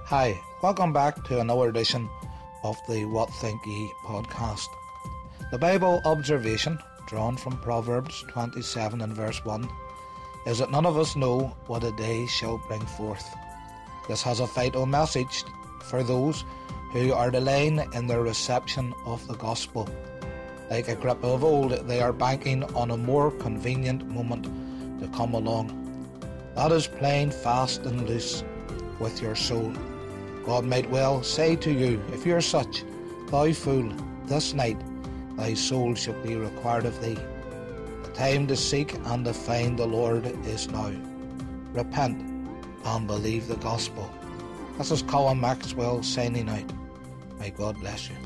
Hi, welcome back to another edition of the What Think Ye podcast. The Bible observation, drawn from Proverbs 27 and verse 1, is that none of us know what a day shall bring forth. This has a vital message for those who are delaying in their reception of the gospel. Like Agrippa of old, they are banking on a more convenient moment to come along. That is playing fast and loose with your soul. God might well say to you, if you are such, thou fool, this night thy soul shall be required of thee. The time to seek and to find the Lord is now. Repent and believe the gospel. This is Colin Maxwell signing out. May God bless you.